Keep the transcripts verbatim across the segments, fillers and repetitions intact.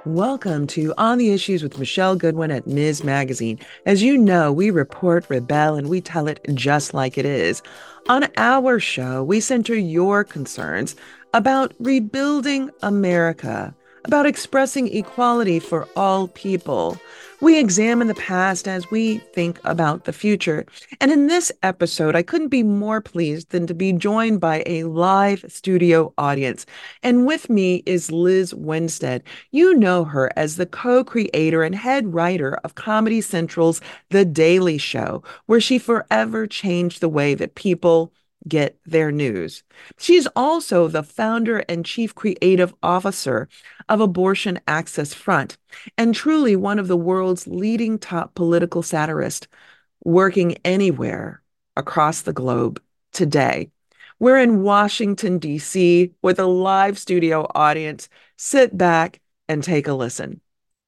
Welcome to On the Issues with Michelle Goodwin at Miz Magazine. As you know, we report, rebel, and we tell it just like it is. On our show, we center your concerns about rebuilding America, about expressing equality for all people. We examine the past as we think about the future. And in this episode, I couldn't be more pleased than to be joined by a live studio audience. And with me is Liz Winstead. You know her as the co-creator and head writer of Comedy Central's The Daily Show, where she forever changed the way that people get their news. She's also the founder and chief creative officer of Abortion Access Front, and truly one of the world's leading top political satirists, working anywhere across the globe today. We're in Washington, D C with a live studio audience. Sit back and take a listen.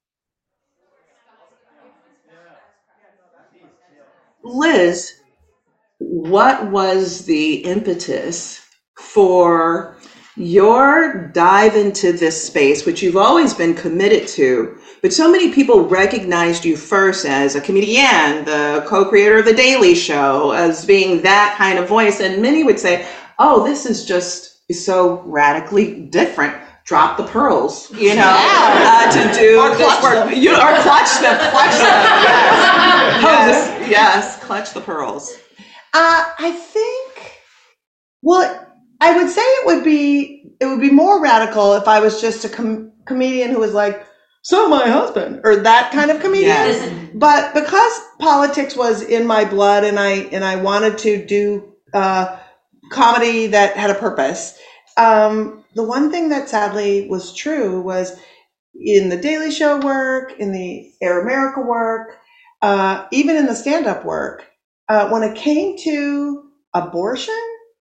Liz, what was the impetus for your dive into this space, which you've always been committed to, but so many people recognized you first as a comedian, the co-creator of The Daily Show, as being that kind of voice, and many would say, oh, this is just so radically different. Drop the pearls, you know, uh, to do or this work. You, or clutch them, clutch them, yes, yes, yes, clutch the pearls. Uh, I think, well, I would say it would be, it would be more radical if I was just a com- comedian who was like, so my husband, or that kind of comedian. Yes. But because politics was in my blood and I, and I wanted to do uh, comedy that had a purpose, um, the one thing that sadly was true was in the Daily Show work, in the Air America work, uh, even in the stand-up work, uh, when it came to abortion,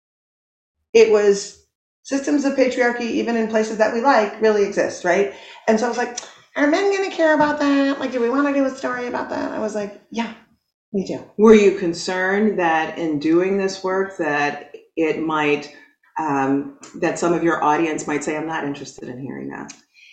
it was systems of patriarchy, even in places that we like, really exist, right? And so I was like, are men going to care about that? Like, do we want to do a story about that? I was like, yeah, we do. Were you concerned that in doing this work that it might, um, that some of your audience might say, I'm not interested in hearing that?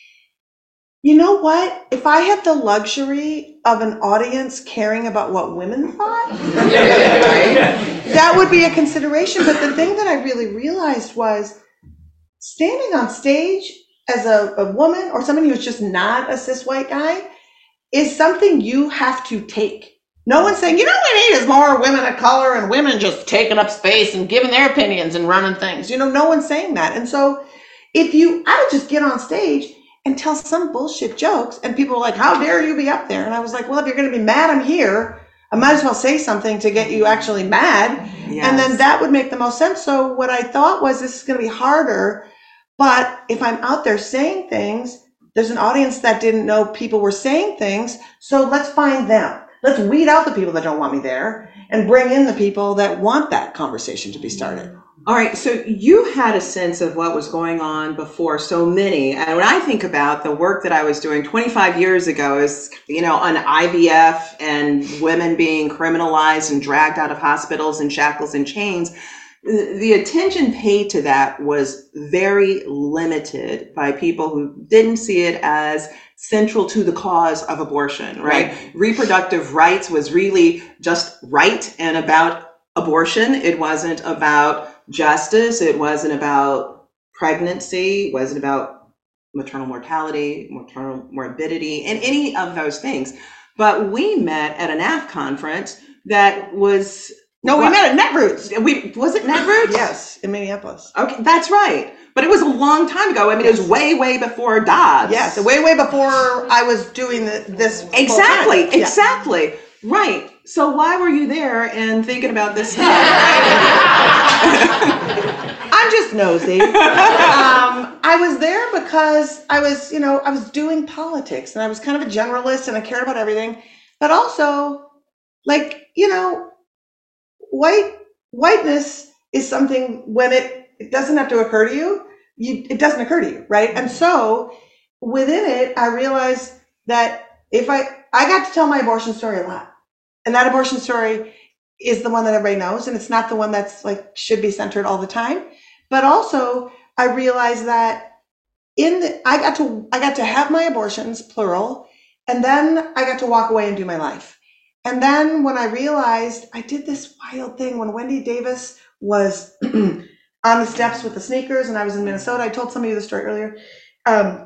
You know what? If I had the luxury of an audience caring about what women thought, that would be a consideration. But the thing that I really realized was standing on stage as a, a woman or somebody who's just not a cis white guy is something you have to take. No one's saying, you know what we need is more women of color and women just taking up space and giving their opinions and running things. You know, no one's saying that. And so if you, I would just get on stage and tell some bullshit jokes, and people were like, how dare you be up there? And I was like, well, if you're going to be mad I'm here, I might as well say something to get you actually mad. Yes. And then that would make the most sense. So what I thought was, this is going to be harder, but if I'm out there saying things, there's an audience that didn't know people were saying things, so let's find them. Let's weed out the people that don't want me there and bring in the people that want that conversation to be started. All right, so you had a sense of what was going on before so many. And when I think about the work that I was doing twenty-five years ago is, you know, on I V F and women being criminalized and dragged out of hospitals in shackles and chains, the attention paid to that was very limited by people who didn't see it as central to the cause of abortion, right? Right. Reproductive rights was really just right and about abortion. It wasn't about justice. It wasn't about pregnancy. It wasn't about maternal mortality, maternal morbidity, and any of those things. But we met at an A F conference that was... No, we what? met at Netroots. We, was it Netroots? Yes, in Minneapolis. Okay, that's right. But it was a long time ago. I mean, yes. It was way, way before Dobbs. Yes, way, way before I was doing the, this. Exactly, exactly. Yeah. Right. So why were you there and thinking about this stuff? I'm just nosy. Um, I was there because I was, you know, I was doing politics and I was kind of a generalist and I cared about everything. But also, like, you know, white whiteness is something when it, it doesn't have to occur to you, you, it doesn't occur to you, right? And so within it, I realized that if I, I got to tell my abortion story a lot. And that abortion story is the one that everybody knows, and it's not the one that's like should be centered all the time. But also, I realized that in the, I got to I got to have my abortions, plural, and then I got to walk away and do my life. And then when I realized I did this wild thing when Wendy Davis was on the steps with the sneakers and I was in Minnesota, I told some of you the story earlier. Um,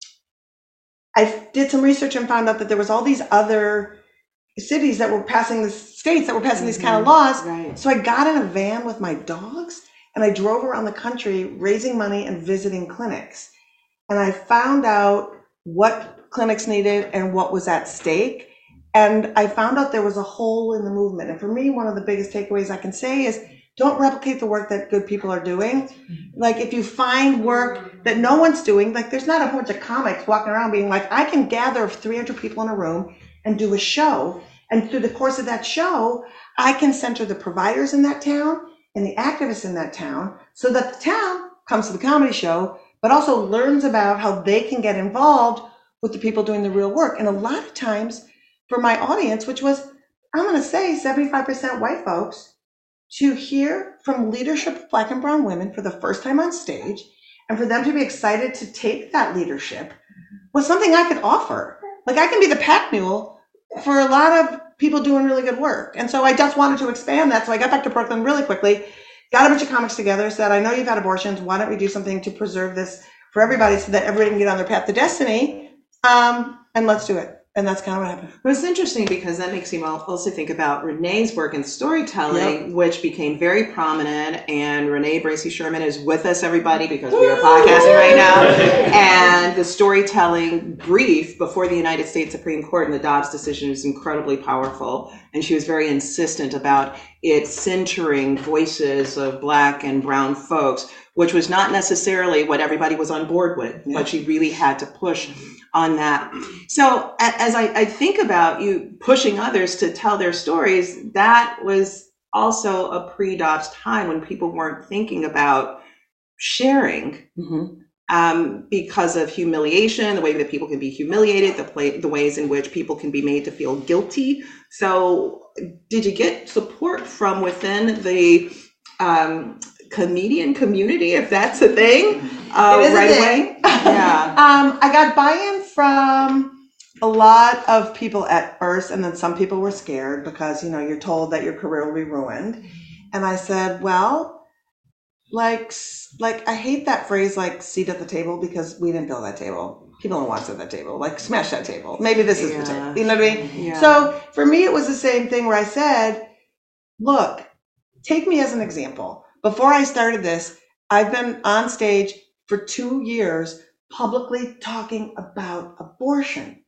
I did some research and found out that there was all these other cities that were passing the states that were passing mm-hmm. these kind of laws. Right. So I got in a van with my dogs and I drove around the country raising money and visiting clinics. And I found out what clinics needed and what was at stake. And I found out there was a hole in the movement. And for me, one of the biggest takeaways I can say is don't replicate the work that good people are doing. Like if you find work that no one's doing, like there's not a bunch of comics walking around being like, I can gather three hundred people in a room and do a show. And through the course of that show, I can center the providers in that town and the activists in that town so that the town comes to the comedy show, but also learns about how they can get involved with the people doing the real work. And a lot of times for my audience, which was, I'm going to say seventy-five percent white folks, to hear from leadership of Black and brown women for the first time on stage, and for them to be excited to take that leadership was something I could offer. Like I can be the pack mule for a lot of people doing really good work. And so I just wanted to expand that. So I got back to Brooklyn really quickly, got a bunch of comics together, said, I know you've had abortions. Why don't we do something to preserve this for everybody so that everybody can get on their path to destiny? Um, and let's do it. And that's kind of what happened. Well, it's interesting because that makes me also think about Renee's work in storytelling, yep. which became very prominent. And Renee Bracy Sherman is with us, everybody, because we are podcasting right now. And the storytelling brief before the United States Supreme Court in the Dobbs decision is incredibly powerful. And she was very insistent about it centering voices of Black and brown folks, which was not necessarily what everybody was on board with, yeah. but she really had to push on that. So as I, I think about you pushing others to tell their stories, that was also a pre-Dobbs time when people weren't thinking about sharing mm-hmm. um, because of humiliation, the way that people can be humiliated, the, play, the ways in which people can be made to feel guilty. So did you get support from within the um, comedian community, if that's a thing, uh, it is right a thing. away? Yeah. um, I got buy-in from a lot of people at first, and then some people were scared because, you know, you're told that your career will be ruined. And I said, well, like, like I hate that phrase, like seat at the table, because we didn't build that table. People don't want to sit at that table. Like, smash that table. Maybe this is yeah. the table. You know what I mean? Yeah. So for me, it was the same thing where I said, look, take me as an example. Before I started this, I've been on stage for two years publicly talking about abortion.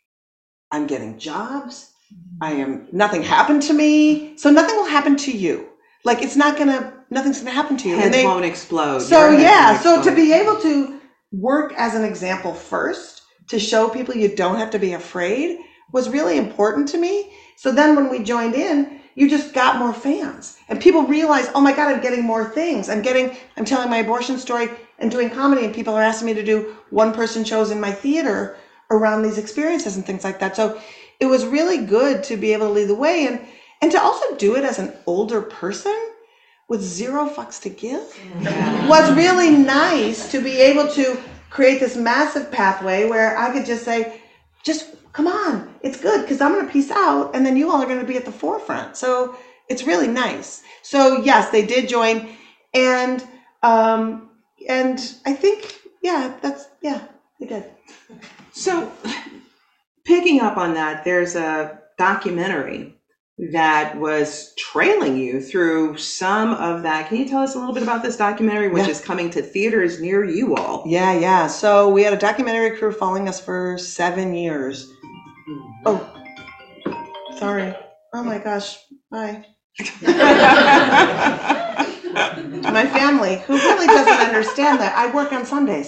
I'm getting jobs. I am, nothing happened to me. So nothing will happen to you. Like it's not gonna, nothing's gonna happen to you. Heads they, won't explode. So yeah, so to be able to work as an example first, to show people you don't have to be afraid was really important to me. So then when we joined in, you just got more fans and people realize, oh my God, I'm getting more things. I'm getting, I'm telling my abortion story and doing comedy, and people are asking me to do one person shows in my theater around these experiences and things like that. So it was really good to be able to lead the way and, and to also do it as an older person with zero fucks to give yeah. was really nice to be able to create this massive pathway where I could just say, just come on, it's good because I'm going to peace out and then you all are going to be at the forefront. So it's really nice. So yes, they did join. And, um, and I think, yeah, that's, yeah, they did. So picking up on that, there's a documentary that was trailing you through some of that. Can you tell us a little bit about this documentary, which yeah. is coming to theaters near you all? Yeah, yeah. So we had a documentary crew following us for seven years. Oh, sorry. Oh my gosh. Bye. My family, who really doesn't understand that I work on Sundays.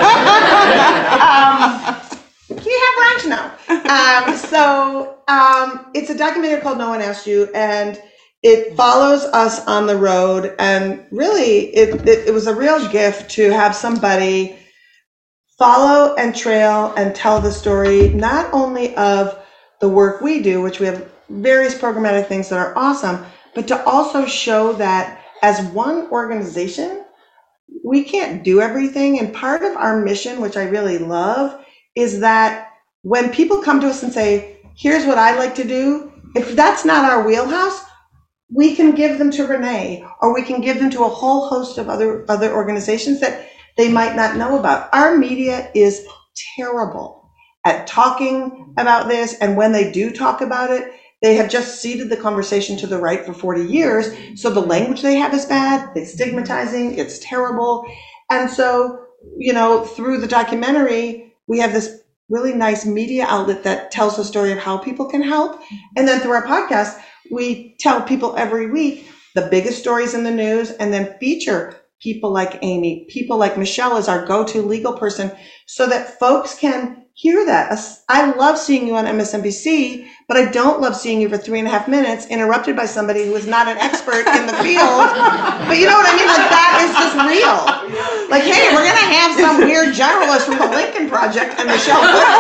um, Can you have brunch now? Um, so um, it's a documentary called No One Asked You, and it follows us on the road. And really, it, it, it was a real gift to have somebody follow and trail and tell the story, not only of the work we do, which we have various programmatic things that are awesome, but to also show that as one organization, we can't do everything. And part of our mission, which I really love, is that when people come to us and say, here's what I like to do, if that's not our wheelhouse, we can give them to Renee, or we can give them to a whole host of other, other organizations that they might not know about. Our media is terrible at talking about this. And when they do talk about it, they have just ceded the conversation to the right for forty years. So the language they have is bad. It's stigmatizing. It's terrible. And so, you know, through the documentary, we have this really nice media outlet that tells the story of how people can help. And then through our podcast, we tell people every week the biggest stories in the news, and then feature people like Amy, people like Michelle as our go-to legal person, so that folks can hear that. I love seeing you on M S N B C, but I don't love seeing you for three and a half minutes interrupted by somebody who is not an expert in the field. But you know what I mean? Like, that is just real. Like, hey, we're going to have some weird generalist from the Lincoln Project and Michelle.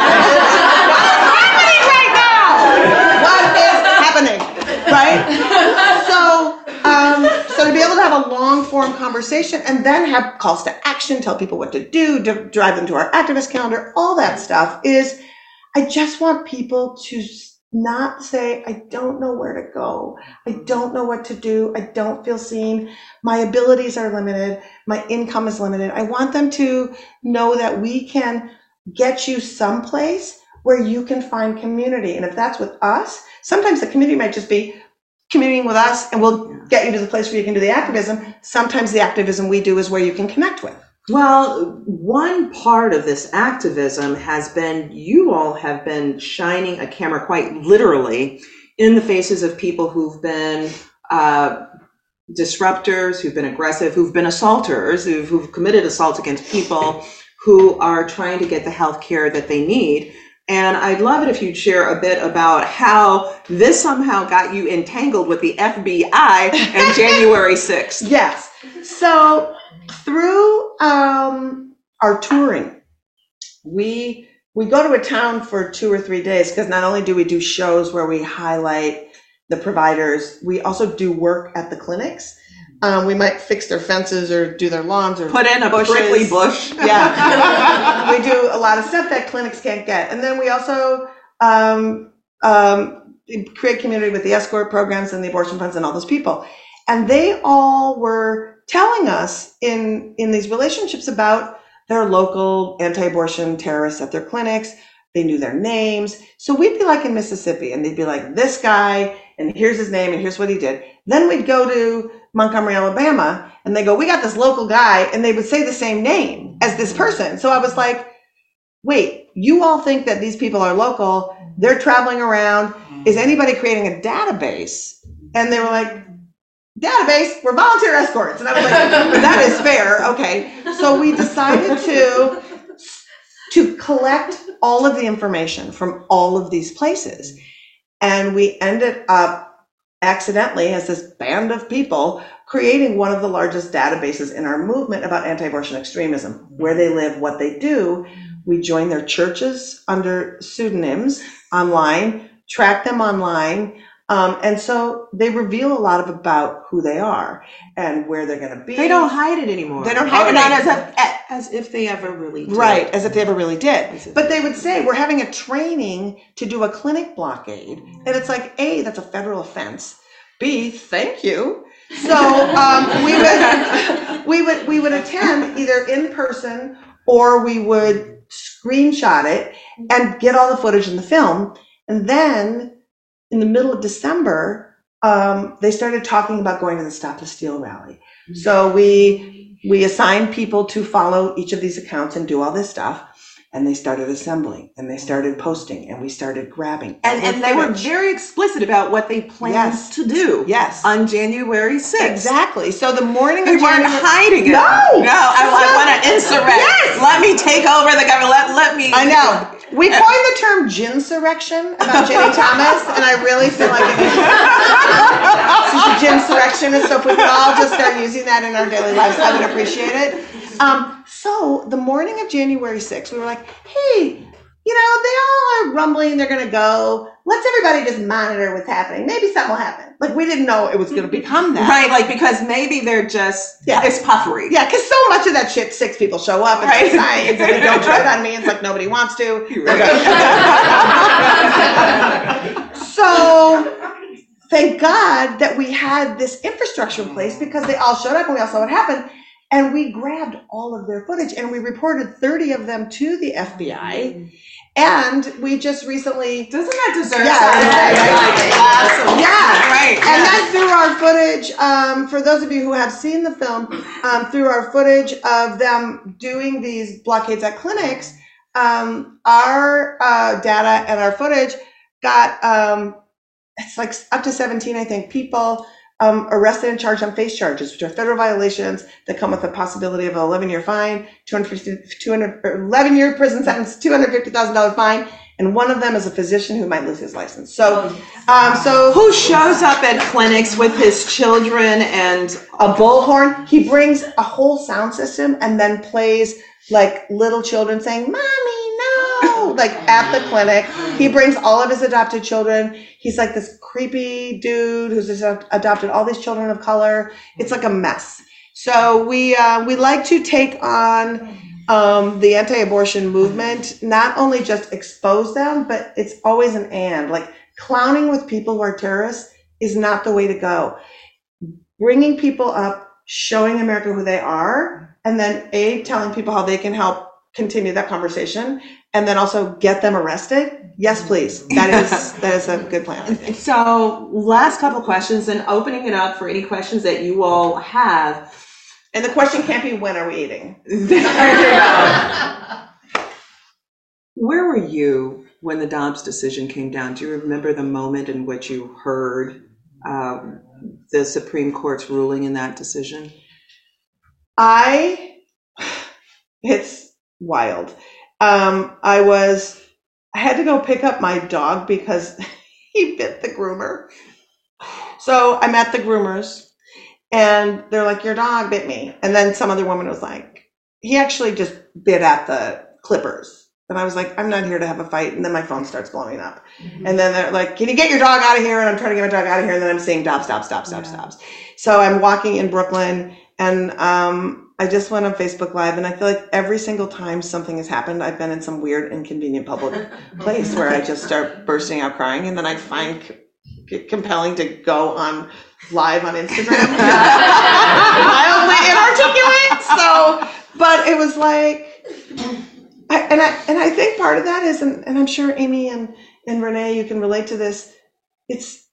What's happening right now? What is happening? Right? So, um, so to be able to have a long form conversation and then have calls to action, tell people what to do, to drive them to our activist calendar, all that stuff is, I just want people to not say, I don't know where to go. I don't know what to do. I don't feel seen. My abilities are limited. My income is limited. I want them to know that we can get you someplace where you can find community. And if that's with us, sometimes the community might just be communing with us and we'll get you to the place where you can do the activism. Sometimes the activism we do is where you can connect with. Well, one part of this activism has been, you all have been shining a camera quite literally in the faces of people who've been uh, disruptors, who've been aggressive, who've been assaulters, who've, who've committed assault against people who are trying to get the health care that they need. And I'd love it if you'd share a bit about how this somehow got you entangled with the F B I and January sixth. Yes. So through um, our touring, we we go to a town for two or three days because not only do we do shows where we highlight the providers, we also do work at the clinics. Um, we might fix their fences or do their lawns or put in a bushes. prickly bush. Yeah. We do a lot of stuff that clinics can't get. And then we also um, um, create community with the escort programs and the abortion funds and all those people. And they all were telling us in, in these relationships about their local anti-abortion terrorists at their clinics. They knew their names. So we'd be like in Mississippi and they'd be like, this guy, and here's his name and here's what he did. Then we'd go to Montgomery, Alabama, and they go, we got this local guy, and they would say the same name as this person. So I was like, wait, you all think that these people are local, they're traveling around, is anybody creating a database? And they were like, database, we're volunteer escorts. And I was like, that is fair, okay. So we decided to, to collect all of the information from all of these places. And we ended up accidentally, as this band of people, creating one of the largest databases in our movement about anti-abortion extremism, where they live, what they do. We join their churches under pseudonyms online, track them online, um, and so they reveal a lot of about who they are and where they're going to be. They don't hide it anymore. They don't hide it not anymore. as, if, as if they ever really did. Right, as if they ever really did. But they would say, we're having a training to do a clinic blockade. And it's like, A, that's a federal offense. B, thank you. So um, we would we would we would attend either in person or we would screenshot it and get all the footage in the film. And then in the middle of December, um, they started talking about going to the Stop the Steal rally. So we we assigned people to follow each of these accounts and do all this stuff. And they started assembling and they started posting and we started grabbing. And, and they were very explicit about what they planned yes. to do yes. on January sixth. Exactly. So the morning we of January... weren't hiding it. No! No, I, I want to insurrect. Yes! Let me take over the government. Let, let me... I know. We coined the term ginsurrection about Ginny Thomas, and I really feel like it is. She's a ginsurrectionist, so if we could all just start using that in our daily lives, I would appreciate it. Um, so the morning of January sixth, we were like, hey, you know, they all are rumbling, they're going to go. Let's everybody just monitor what's happening. Maybe something will happen. Like, we didn't know it was going to become that. Right, like, because maybe they're just, Yeah. it's puffery. Yeah, because so much of that shit, six people show up and Right. say signs and they don't vote on me. It's like nobody wants to. So thank God that we had this infrastructure in place, because they all showed up and we all saw what happened. And we grabbed all of their footage and we reported thirty of them to the F B I. And we just recently, Doesn't that deserve Yeah, something? right, Like, awesome. Yeah. Right. and yeah. then through our footage, um, for those of you who have seen the film, um, through our footage of them doing these blockades at clinics, um, our uh, data and our footage got, um, it's like up to seventeen, I think, people um, arrested and charged on face charges, which are federal violations that come with a possibility of an eleven-year fine, two hundred fifty, two hundred, eleven-year prison sentence, two hundred fifty thousand dollars fine, and one of them is a physician who might lose his license. So, um, so Who shows up at clinics with his children and a bullhorn, he brings a whole sound system and then plays like little children saying, "Mommy, no," like at the clinic. He brings all of his adopted children. He's like this creepy dude who's just adopted all these children of color. It's like a mess. So we uh, we like to take on um, the anti-abortion movement, not only just expose them, but it's always an and. Like, clowning with people who are terrorists is not the way to go. Bringing people up, showing America who they are, and then A, telling people how they can help continue that conversation, and then also get them arrested. Yes, please. That is that is a good plan, I think. so last couple questions, and opening it up for any questions that you all have. And the question can't be, when are we eating? Where were you when the Dobbs decision came down? Do you remember the moment in which you heard uh, the Supreme Court's ruling in that decision? I, it's wild. Um, I was, I had to go pick up my dog because he bit the groomer. So I'm at the groomers and they're like, "Your dog bit me." And then some other woman was like, "He actually just bit at the clippers." And I was like, "I'm not here to have a fight." And then my phone starts blowing up. Mm-hmm. And then they're like, "Can you get your dog out of here?" And I'm trying to get my dog out of here. And then I'm saying, "Stop, stop, stop, stop, yeah. stop." So I'm walking in Brooklyn, and um, I just went on Facebook Live, and I feel like every single time something has happened, I've been in some weird, inconvenient public place where I just start bursting out crying, and then I find c- compelling to go on live on Instagram. Mildly inarticulate. So, but it was like, I, and I and I think part of that is, and, and I'm sure Amy and, and Renee, you can relate to this. It's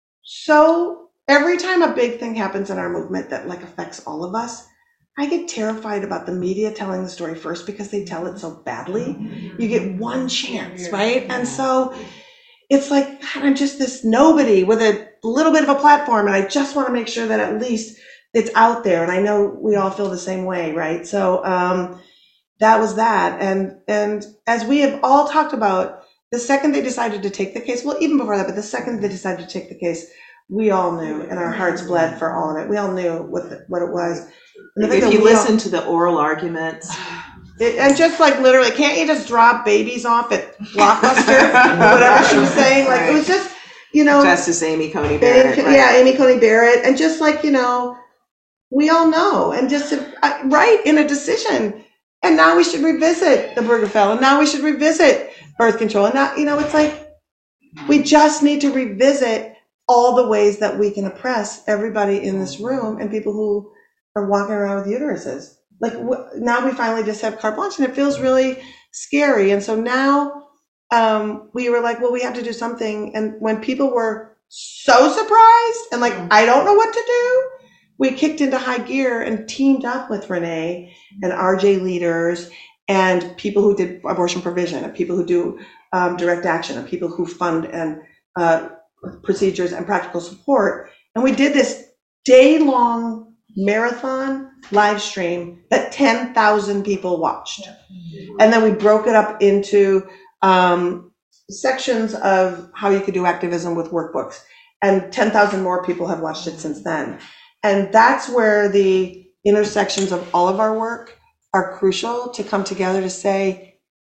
so, every time a big thing happens in our movement that like affects all of us, I get terrified about the media telling the story first because they tell it so badly. You get one chance, right? And so it's like, God, I'm just this nobody with a little bit of a platform, and I just want to make sure that at least it's out there. And I know we all feel the same way, right? So um, that was that. And and as we have all talked about, the second they decided to take the case, well, even before that, but the second they decided to take the case, we all knew, and our hearts bled for all of it. We all knew what the, what it was. And If you listen all, to the oral arguments. It, and just like literally, can't you just drop babies off at Blockbuster? Whatever she was saying. Like, right. It was just, you know. Justice Amy Coney Barrett. Amy, right. Yeah, Amy Coney Barrett. And just like, you know, we all know. And just, uh, right, in a decision. And now we should revisit the Obergefell. And now we should revisit birth control. And now, you know, it's like, we just need to revisit all the ways that we can oppress everybody in this room and people who are walking around with uteruses. Like, w- now we finally just have carte blanche, and it feels really scary. And so now um, we were like, well, we have to do something. And when people were so surprised and like, I don't know what to do, we kicked into high gear and teamed up with Renee and R J leaders and people who did abortion provision and people who do um, direct action and people who fund and uh, procedures and practical support. And we did this day-long marathon live stream that ten thousand people watched. And then we broke it up into um, sections of how you could do activism with workbooks. And ten thousand more people have watched it since then. And that's where the intersections of all of our work are crucial to come together to say,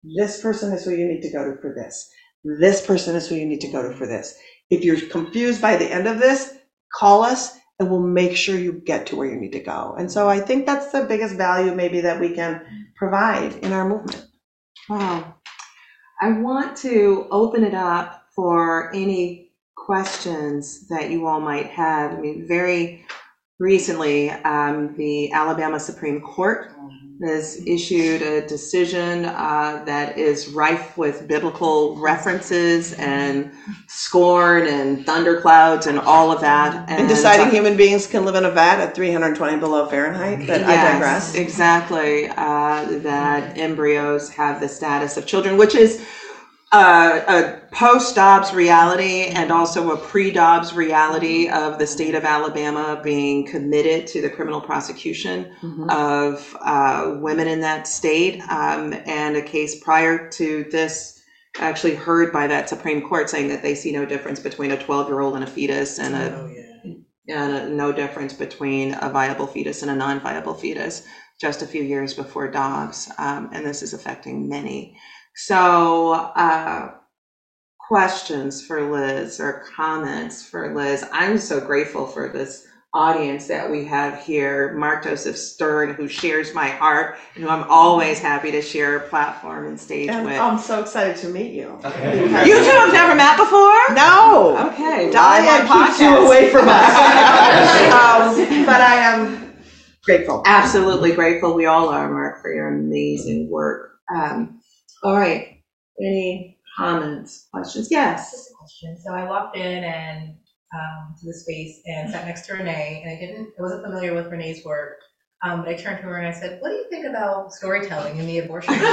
This person is who you need to go to for this. This person is who you need to go to for this. If you're confused by the end of this, call us and we'll make sure you get to where you need to go. And so I think that's the biggest value maybe that we can provide in our movement. Wow. I want to open it up for any questions that you all might have. I mean, very recently, um, the Alabama Supreme Court has issued a decision uh, that is rife with biblical references and scorn and thunderclouds and all of that. And, and deciding uh, human beings can live in a vat at three hundred twenty below Fahrenheit. But yes, I digress. Exactly. Uh, that embryos have the status of children, which is Uh, a post-Dobbs reality and also a pre-Dobbs reality of the state of Alabama being committed to the criminal prosecution mm-hmm. of uh, women in that state, um, and a case prior to this actually heard by that Supreme Court saying that they see no difference between a twelve-year-old and a fetus, and a, oh, yeah. and a, no difference between a viable fetus and a non-viable fetus, just a few years before Dobbs, um, and this is affecting many. So, uh, questions for Liz or comments for Liz. I'm so grateful for this audience that we have here. Mark Joseph Stern, who shares my heart, and who I'm always happy to share a platform and stage and with. I'm so excited to meet you. Okay. You two have never met before? No. Okay. Diane keeps you away from us. um, but I am grateful. Absolutely grateful. We all are, Mark, for your amazing work. Um, All right. Any comments, questions? Yes. Just a question. So I walked in and um, to the space and sat next to Renee, and I didn't, I wasn't familiar with Renee's work, um, but I turned to her and I said, "What do you think about storytelling in the abortion?" Oh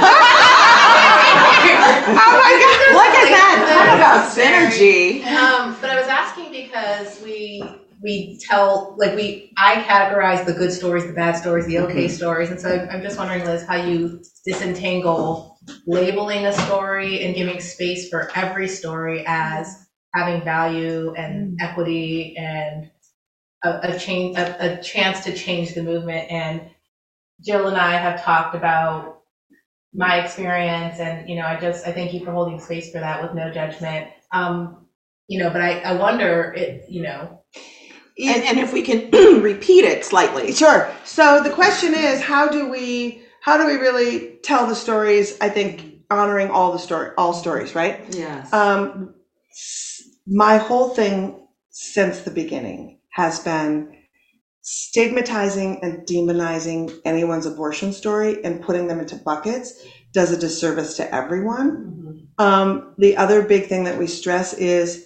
my God! Look at that! Talk about synergy. Um, but I was asking because we we tell like we I categorize the good stories, the bad stories, the okay mm-hmm. stories, and so I'm, I'm just wondering, Liz, how you disentangle labeling a story and giving space for every story as having value and equity and a, a change, a, a chance to change the movement. And Jill and I have talked about my experience, and you know, I just I thank you for holding space for that with no judgment. Um, you know, but I, I wonder, it you know. And, and if we can repeat it slightly. Sure. So the question is, how do we how do we really tell the stories? I think honoring all the story, all stories, right? Yes. Um, my whole thing since the beginning has been stigmatizing and demonizing anyone's abortion story and putting them into buckets does a disservice to everyone. Mm-hmm. Um, the other big thing that we stress is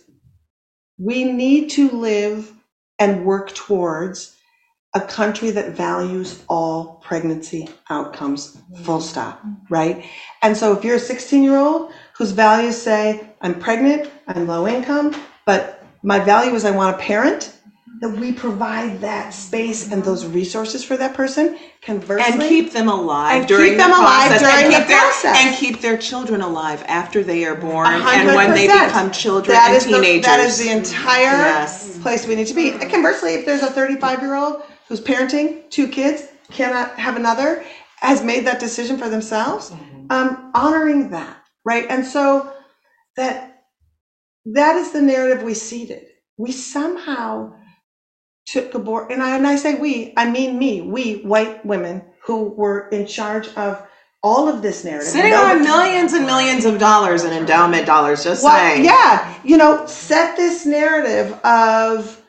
we need to live and work towards a country that values all pregnancy outcomes, full stop, right? And so if you're a sixteen-year-old whose values say, I'm pregnant, I'm low income, but my value is I want a parent, that we provide that space and those resources for that person, conversely. And keep them alive and during keep them the alive process. during and the keep their, process. And keep their children alive after they are born one hundred percent. And when they become children that and is teenagers. The, that is the entire yes. place we need to be. And conversely, if there's a thirty-five-year-old who's parenting two kids, cannot have another, has made that decision for themselves, um, honoring that, right? And so that that is the narrative we seeded. We somehow took abortion, and I, and I say we, I mean me, we white women who were in charge of all of this narrative. Sitting on millions and millions of dollars in endowment dollars, just well, saying. Yeah, you know, set this narrative of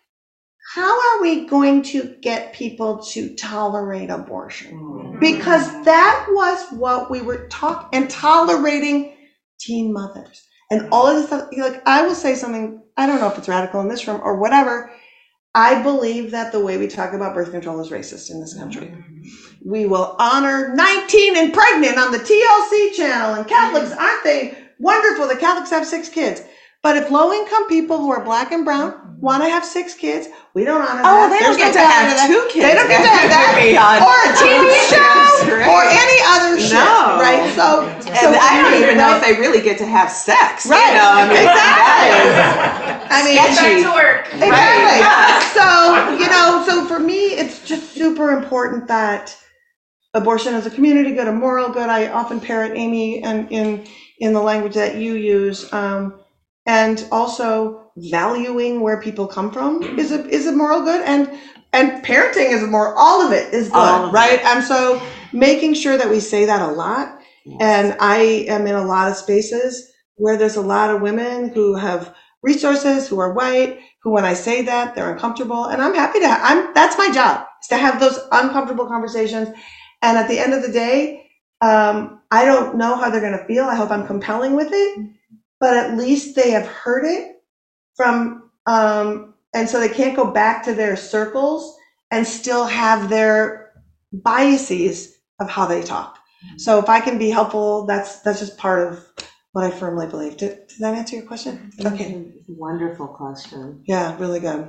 how are we going to get people to tolerate abortion? Because that was what we were talking, and tolerating teen mothers. And all of this stuff, like I will say something, I don't know if it's radical in this room or whatever, I believe that the way we talk about birth control is racist in this country. We will honor nineteen and pregnant on the T L C channel, and Catholics, aren't they wonderful that Catholics have six kids? But if low-income people who are black and brown want to have six kids, we don't honor oh, that. they There's don't get no to have that. two kids. They don't get to have that. Or a T V show, right. or any other shit, no. right? So, so and I don't even know if they really get to have sex. Right. You know, I mean, exactly. That is I mean, sketchy. Back to work. Exactly. Right. So, you know, so for me, it's just super important that abortion as a community good, a moral good. I often parrot Amy and in in the language that you use, um, and also valuing where people come from is a is a moral good, and and parenting is a moral. All of it is good, right? It. And so making sure that we say that a lot. Yes. And I am in a lot of spaces where there's a lot of women who have resources, who are white, who when I say that they're uncomfortable, and I'm happy to. I'm that's my job, is to have those uncomfortable conversations. And at the end of the day, um, I don't know how they're going to feel. I hope I'm compelling with it, but at least they have heard it from, um, and so they can't go back to their circles and still have their biases of how they talk. So if I can be helpful, that's that's just part of what I firmly believe. Did, did that answer your question? Okay. Wonderful question. Yeah, really good.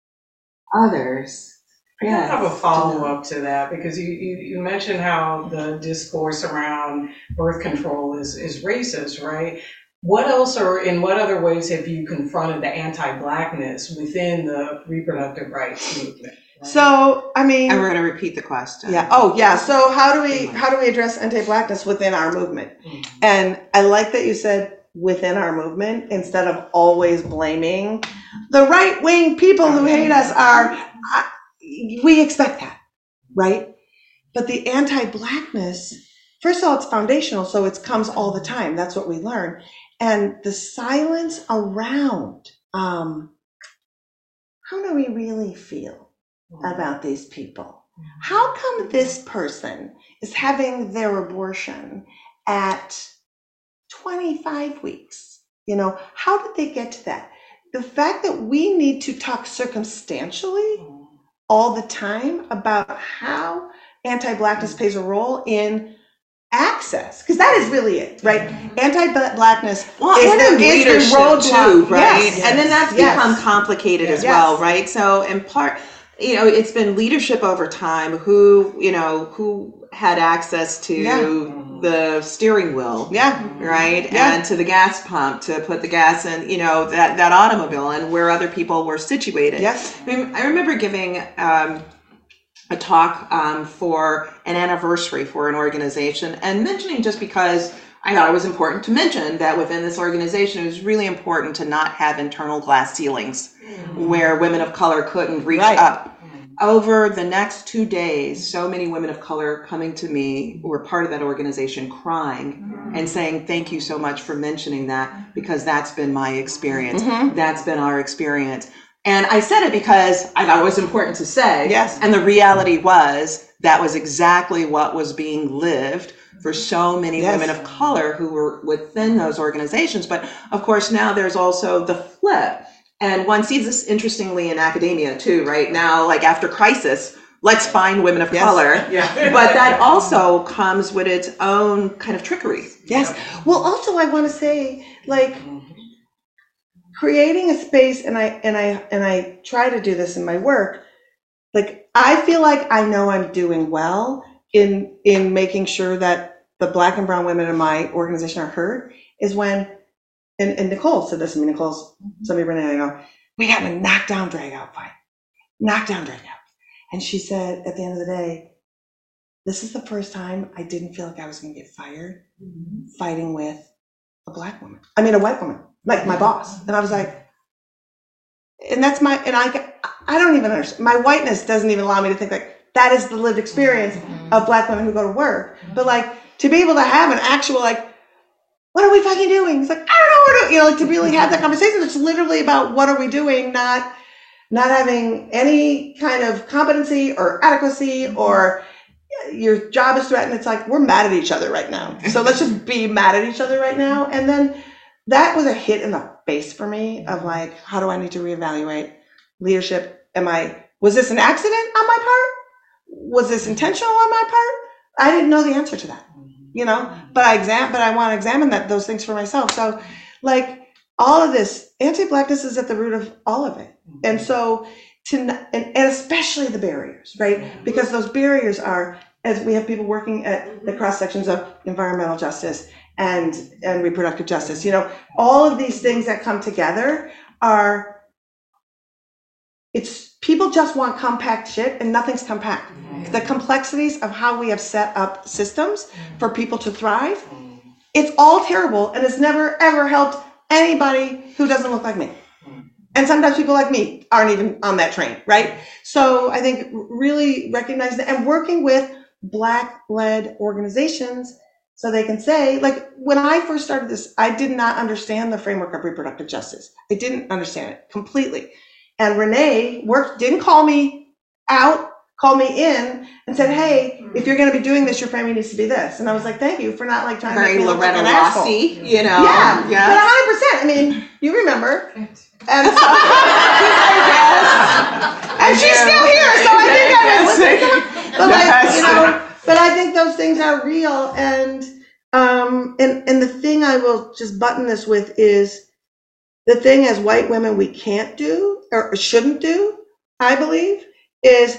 Others. I yes. have a follow-up to that, because you, you, you mentioned how the discourse around birth control is, is racist, right? What else, or in what other ways have you confronted the anti-Blackness within the reproductive rights movement? Right? So, I mean, and we're going to repeat the question. Yeah. Oh, yeah. So, how do we how do we address anti-Blackness within our movement? Mm-hmm. And I like that you said within our movement instead of always blaming the right-wing people who hate us. Are uh, we expect that, right? But the anti-Blackness, first of all, it's foundational, so it comes all the time. That's what we learn. And the silence around, um, how do we really feel about these people? How come this person is having their abortion at twenty-five weeks? You know, how did they get to that? The fact that we need to talk circumstantially all the time about how anti-Blackness plays a role in access, because that is really it, right? Anti-Blackness well, is, and the, in leadership is the roadblock too, right? Yes, yes, and then that's yes. become complicated yes. as yes. well, right? So in part, you know, it's been leadership over time who, you know, who had access to yeah. the steering wheel, yeah, right, yeah. and to the gas pump to put the gas in, you know, that that automobile, and where other people were situated. Yes, I, mean, I remember giving um, a talk um, for an anniversary for an organization, and mentioning, just because I thought it was important to mention that within this organization, it was really important to not have internal glass ceilings mm-hmm. where women of color couldn't reach right. up. Over the next two days, so many women of color coming to me who were part of that organization crying mm-hmm. and saying, thank you so much for mentioning that, because that's been my experience. Mm-hmm. That's been our experience. And I said it because I thought it was important to say. Yes. And the reality was that was exactly what was being lived for so many yes. women of color who were within those organizations. But of course, now there's also the flip. And one sees this interestingly in academia too, right? Now, like after crisis, let's find women of yes. color. Yeah. But that also comes with its own kind of trickery. Yes. Well, also I want to say, like, creating a space, and I and I and I try to do this in my work. Like, I feel like I know I'm doing well in in making sure that the Black and brown women in my organization are heard. Is when, and, and Nicole said this. I mean, Nicole's somebody running. I go, we got a knockdown, drag out fight, knockdown, drag out. And she said, at the end of the day, this is the first time I didn't feel like I was going to get fired mm-hmm. fighting with a Black woman. I mean, a white woman. Like my boss. And I was like, and that's my, and I, I don't even understand. My whiteness doesn't even allow me to think like that is the lived experience mm-hmm. of Black women who go to work. Mm-hmm. But like, to be able to have an actual, like, what are we fucking doing? It's like, I don't know what we're doing. You know, like to really have that conversation. It's literally about what are we doing, not, not having any kind of competency or adequacy mm-hmm. or your job is threatened. It's like, we're mad at each other right now. So let's just be mad at each other right now. And then that was a hit in the face for me of like, how do I need to reevaluate leadership? Am I, was this an accident on my part? Was this intentional on my part? I didn't know the answer to that, you know, but I exam, but I want to examine that, those things for myself. So like all of this, anti-Blackness is at the root of all of it. And so to, and, and especially the barriers, right? Because those barriers are, as we have people working at the cross sections of environmental justice and and reproductive justice, you know, all of these things that come together are it's people just want compact shit and nothing's compact. Mm-hmm. The complexities of how we have set up systems mm-hmm. for people to thrive, mm-hmm. it's all terrible and it's never ever helped anybody who doesn't look like me. Mm-hmm. And sometimes people like me aren't even on that train, right? So I think really recognizing that and working with Black-led organizations so they can say, like, when I first started this, I did not understand the framework of reproductive justice. I didn't understand it completely. And Renee worked, didn't call me out, called me in and said, hey, if you're going to be doing this, your family needs to be this. And I was like, thank you for not like trying Very to make me look like an Loretta asshole. Rossi, you know? Yeah, yes. But one hundred percent. I mean, you remember. And so, and she's still here, so I think I was listening to her. But like, you know, but I think those things are real. And um, and and the thing I will just button this with is the thing as white women we can't do or shouldn't do, I believe, is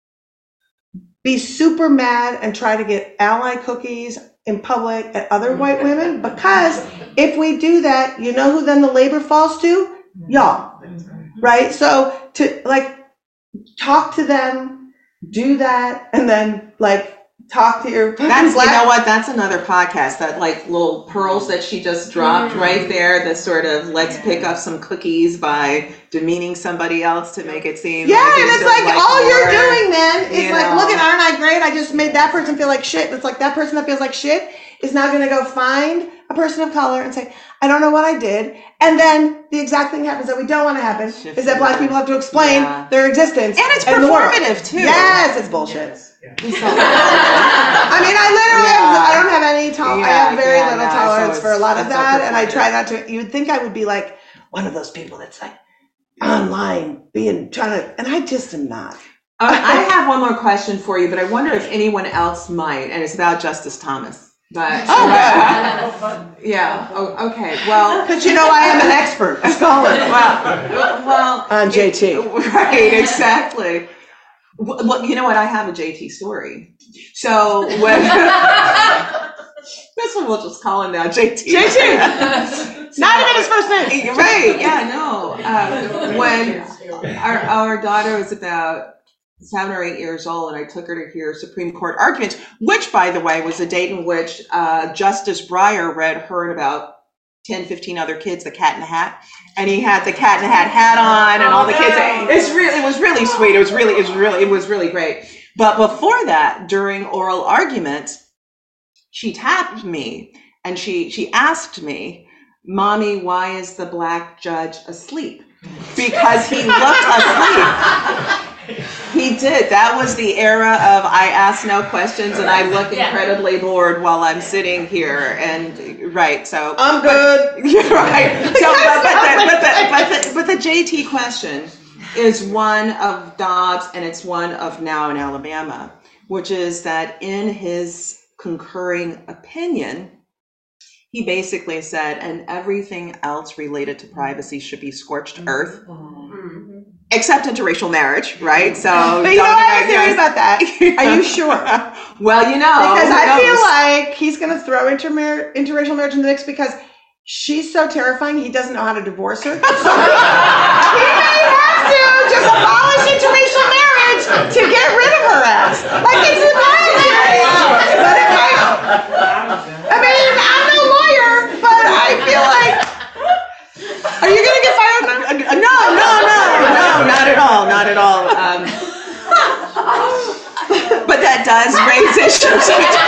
be super mad and try to get ally cookies in public at other white women, because if we do that, you know who then the labor falls to? Y'all, right? So to like talk to them, do that, and then like talk to your that's black- you know what that's another podcast, that like little pearls that she just dropped mm-hmm. right there, the sort of let's yeah. pick up some cookies by demeaning somebody else to make it seem yeah like and it's like, like all more, you're doing then is like know. Look at aren't I great, I just made that person feel like shit. And it's like that person that feels like shit is now going to go find a person of color and say, I don't know what I did. And then the exact thing happens that we don't want to happen Shift is that black people have to explain yeah. their existence. And it's performative too. Yes, it's bullshit. Yes. Yeah. I mean, I literally, yeah. have, I don't have any tolerance. Yeah, I have very yeah, little no, tolerance so for a lot of that. And I try not to, you'd think I would be like one of those people that's like online being, trying to, and I just am not. Uh, I have one more question for you, but I wonder if anyone else might, and it's about Justice Thomas. But oh, uh, yeah. Oh, okay. Well, because you know I am an expert, a scholar. Well, well, on J T. It, right, exactly. Well, you know what? I have a J T story. So when this one, we'll just call him now J T. J T. So, not even his first name. Right? Yeah. No. Um, when our our daughter was about seven or eight years old, and I took her to hear Supreme Court arguments, which, by the way, was a date in which uh, Justice Breyer read her and about ten, fifteen other kids The Cat in the Hat, and he had the Cat in the Hat hat on, and all the kids. It's really, it was really sweet. It was really, it was really, it was really great. But before that, during oral arguments, she tapped me and she she asked me, "Mommy, why is the black judge asleep?" Because he looked asleep. He did. That was the era of I ask no questions and I look yeah. incredibly bored while I'm sitting here. And right, so I'm good. You're right. So, but, but, the, but, the, but, the, but the J T question is one of Dobbs, and it's one of Now in Alabama, which is that in his concurring opinion, he basically said, and everything else related to privacy should be scorched earth. Mm-hmm. Except interracial marriage, right? So, but you know, I have a theory about that. Are you sure? Well, you know, because I feel like he's going to throw intermar- interracial marriage in the mix because she's so terrifying. He doesn't know how to divorce her. So he may have to just abolish interracial marriage to get rid of her ass. Like it's surprising, but it might. I mean, I'm no lawyer, but I feel like. Are you going to get fired? No, no, no, no, not at all, not at all. Um, but that does raise issues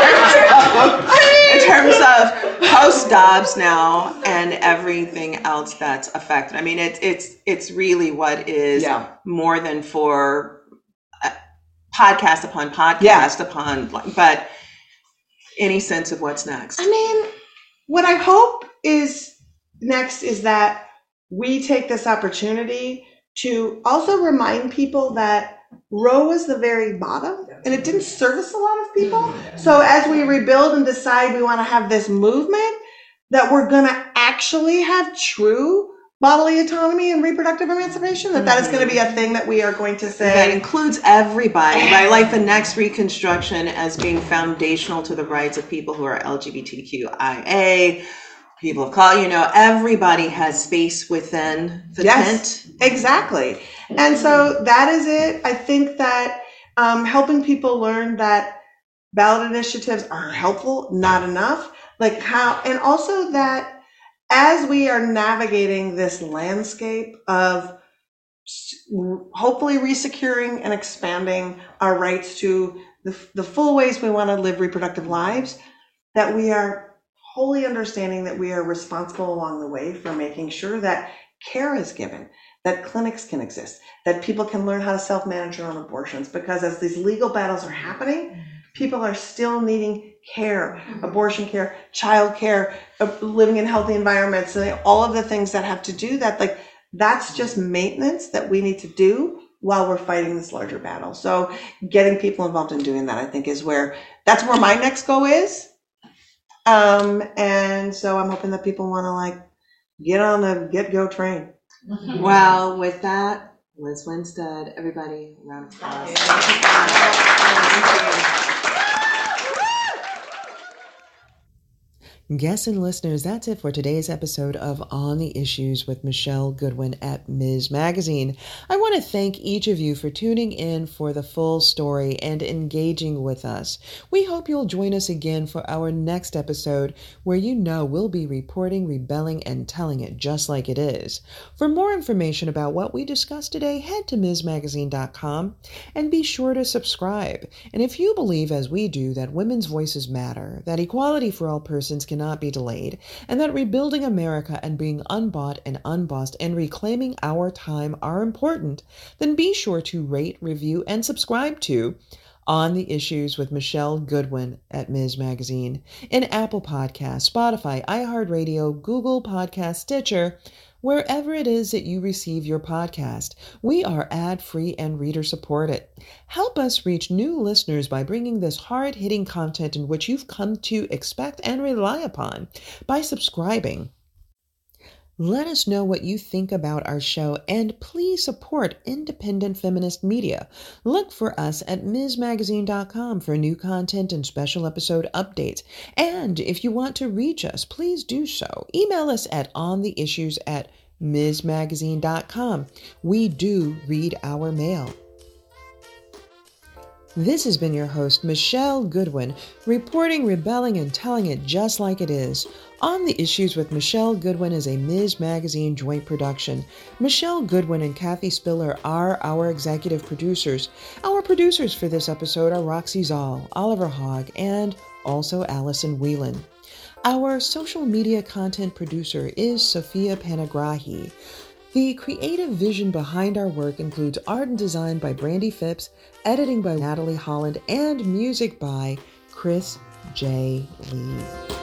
in terms of, in terms of post-Dobbs now and everything else that's affected. I mean, it's it's it's really what is yeah. more than for uh, podcast upon podcast yeah. upon, but any sense of what's next? I mean, what I hope is next is that we take this opportunity to also remind people that Roe was the very bottom and it didn't service a lot of people. So as we rebuild and decide we want to have this movement, that we're going to actually have true bodily autonomy and reproductive emancipation, that that is going to be a thing that we are going to say. That includes everybody, right? Like the next Reconstruction as being foundational to the rights of people who are L G B T Q I A, people of color, you know, everybody has space within the Yes, tent. exactly. And so that is it. I think that um, helping people learn that ballot initiatives are helpful, not enough. Like how, and also that as we are navigating this landscape of hopefully resecuring and expanding our rights to the, the full ways we want to live reproductive lives, that we are wholly understanding that we are responsible along the way for making sure that care is given, that clinics can exist, that people can learn how to self-manage their own abortions. Because as these legal battles are happening, people are still needing care, abortion care, child care, living in healthy environments, and all of the things that have to do that. Like, that's just maintenance that we need to do while we're fighting this larger battle. So getting people involved in doing that, I think, is where, that's where my next go is. Um, and so I'm hoping that people want to like get on the get-go train. Well, with that, Liz Winstead, everybody, round of applause. Guests and listeners, that's it for today's episode of On the Issues with Michelle Goodwin at Miz Magazine. I want to thank each of you for tuning in for the full story and engaging with us. We hope you'll join us again for our next episode, where you know we'll be reporting, rebelling, and telling it just like it is. For more information about what we discussed today, head to Miz Magazine dot com and be sure to subscribe. And if you believe, as we do, that women's voices matter, that equality for all persons can not be delayed, and that rebuilding America and being unbought and unbossed and reclaiming our time are important, then be sure to rate, review, and subscribe to On the Issues with Michelle Goodwin at Miz Magazine in Apple Podcasts, Spotify, iHeartRadio, Google Podcasts, Stitcher, wherever it is that you receive your podcast. We are ad-free and reader-supported. Help us reach new listeners by bringing this hard-hitting content in which you've come to expect and rely upon by subscribing. Let us know what you think about our show, and please support independent feminist media. Look for us at Miz Magazine dot com for new content and special episode updates. And if you want to reach us, please do so. Email us at ontheissues at Miz Magazine dot com. We do read our mail. This has been your host, Michelle Goodwin, reporting, rebelling, and telling it just like it is. On the Issues with Michelle Goodwin is a Miz Magazine joint production. Michelle Goodwin and Kathy Spiller are our executive producers. Our producers for this episode are Roxy Zoll, Oliver Hogg, and also Allison Whelan. Our social media content producer is Sophia Panagrahi. The creative vision behind our work includes art and design by Brandy Phipps, editing by Natalie Holland, and music by Chris J. Lee.